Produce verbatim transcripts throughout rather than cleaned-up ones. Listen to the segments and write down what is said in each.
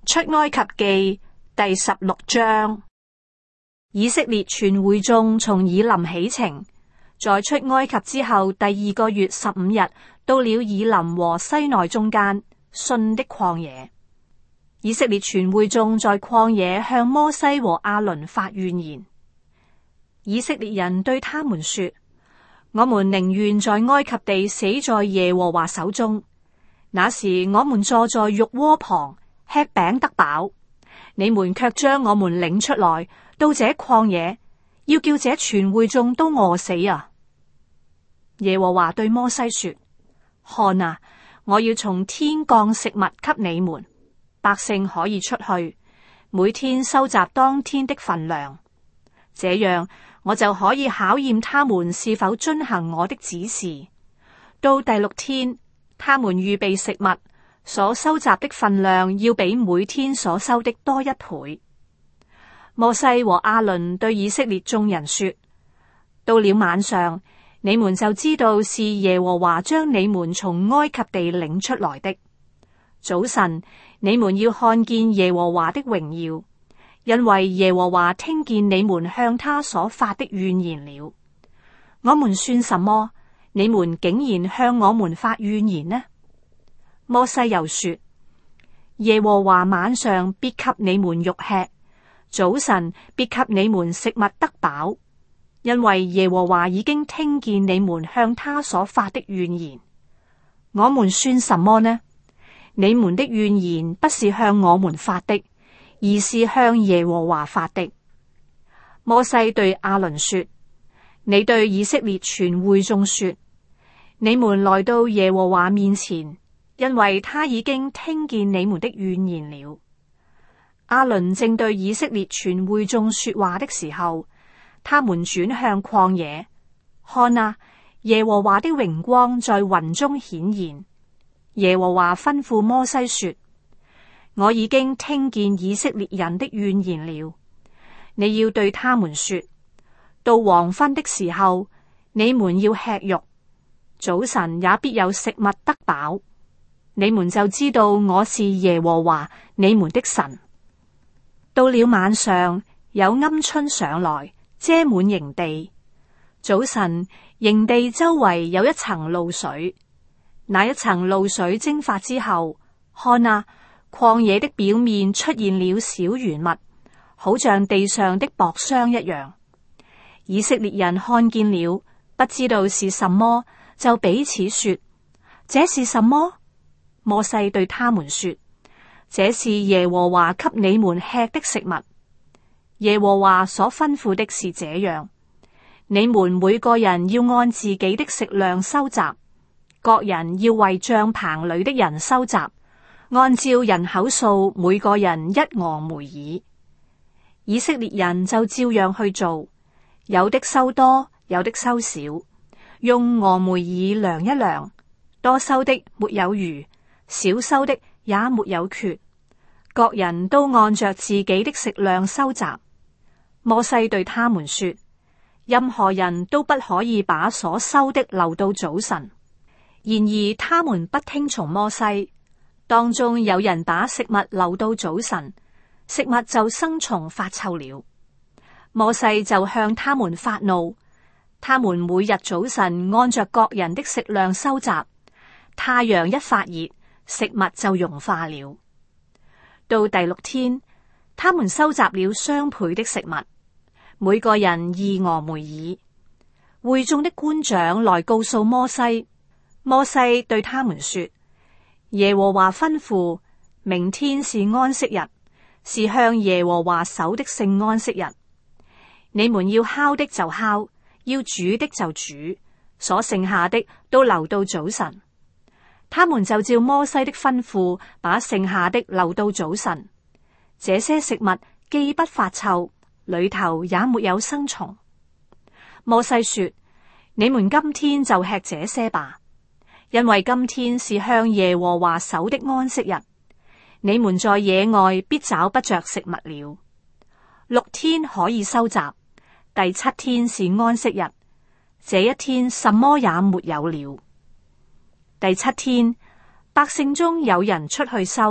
出埃及記第十六章。以色列全會眾從以琳起程，在出埃及之後第二個月十五日，到了以琳和西奈中間汛的曠野。以色列全會眾在曠野向摩西和亞倫發怨言。以色列人對他們說：我們寧願在埃及地死在耶和華手中。那時我們坐在肉鍋旁吃餅得飽，你們卻將我們領出來到這曠野，要叫這全會眾都餓死啊！耶和華對摩西說：看啊，我要從天降食物給你們，百姓可以出去，每天收集當天的分量，這樣我就可以考驗他們是否遵行我的指示。到第六天，他們預備食物，所收集的分量要比每天所收的多一倍。摩西和亞倫對以色列眾人說：到了晚上，你們就知道是耶和華將你們從埃及地領出來的。早晨，你們要看見耶和華的榮耀，因為耶和華聽見你們向他所發的怨言了。我們算什麼？你們竟然向我們發怨言呢？摩西又說：耶和華晚上必給你們肉吃，早晨必給你們食物得飽，因為耶和華已經聽見你們向他所發的怨言。我們算什麼呢？你們的怨言不是向我們發的，而是向耶和華發的。摩西對亞倫說：你對以色列全會眾說，你們來到耶和華面前，因為他已經聽見你們的怨言了。亞倫正對以色列全會眾說話的時候，他們轉向曠野，看啊，耶和華的榮光在雲中顯現。耶和華吩咐摩西說：我已經聽見以色列人的怨言了，你要對他們說，到黃昏的時候，你們要吃肉，早晨也必有食物得飽，你們就知道我是耶和華你們的神。到了晚上，有鵪鶉上來遮滿營地，早晨營地周圍有一層露水，那一層露水蒸發之後，看啊，曠野的表面出現了小圓物，好像地上的薄霜一樣。以色列人看見了，不知道是什麼，就彼此說：這是什麼？摩西對他們說：這是耶和華給你們吃的食物。耶和華所吩咐的是這樣：你們每個人要按自己的食量收集，各人要為帳棚裏的人收集，按照人口數，每個人一俄梅爾。以色列人就照樣去做，有的收多，有的收少，用俄梅爾量一量，多收的沒有餘，少收的也沒有缺，各人都按着自己的食量收集。摩西對他們說：任何人都不可以把所收的留到早晨。然而他們不聽從摩西，當中有人把食物留到早晨，食物就生蟲發臭了。摩西就向他們發怒，他們每日早晨按着各人的食量收集，太陽一發熱，食物就融化了。到第六天，他們收集了雙倍的食物，每個人二俄梅爾。會眾的官長來告訴摩西，摩西對他們說：耶和華吩咐，明天是安息日，是向耶和華守的聖安息日。你們要烤的就烤，要煮的就煮，所剩下的都留到早晨。他們就照摩西的吩咐，把剩下的留到早晨。這些食物既不發臭，裏頭也沒有生蟲。摩西說：你們今天就吃這些吧，因為今天是向耶和華守的安息日。你們在野外必找不着食物了。六天可以收集，第七天是安息日，這一天什麼也沒有了。第七天，百姓中有人出去收，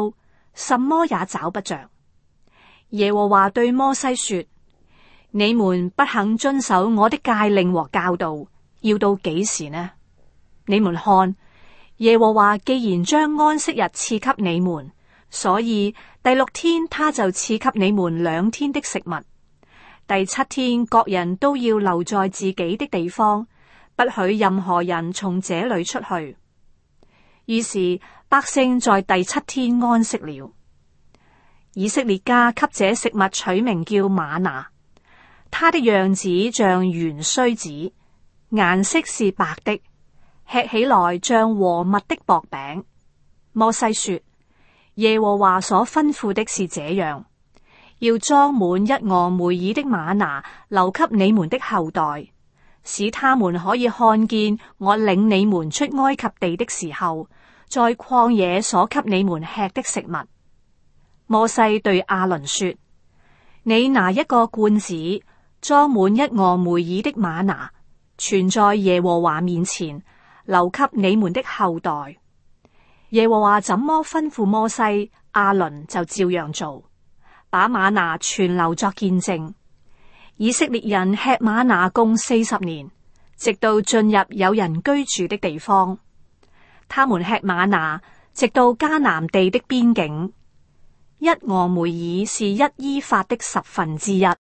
什麼也找不着。耶和華對摩西說：你們不肯遵守我的誡令和教導，要到幾時呢？你們看，耶和華既然將安息日賜給你們，所以第六天他就賜給你們兩天的食物。第七天各人都要留在自己的地方，不許任何人從這裏出去。於是百姓在第七天安息了。以色列家給這食物取名叫嗎哪，它的樣子像圓鬚子，顏色是白的，吃起來像和蜜的薄餅。摩西說：耶和華所吩咐的是這樣，要裝滿一俄梅爾的嗎哪，留給你們的後代，使他們可以看見我領你們出埃及地的時候，在曠野所給你們吃的食物。摩西對亞倫說：你拿一個罐子，裝滿一俄梅爾的嗎哪，存在耶和華面前，留給你們的後代。耶和華怎麼吩咐摩西，亞倫就照樣做，把嗎哪存留作見證。以色列人吃嗎哪共四十年，直到進入有人居住的地方。他們吃嗎哪，直到迦南地的邊境。一俄梅爾是一伊法的十分之一。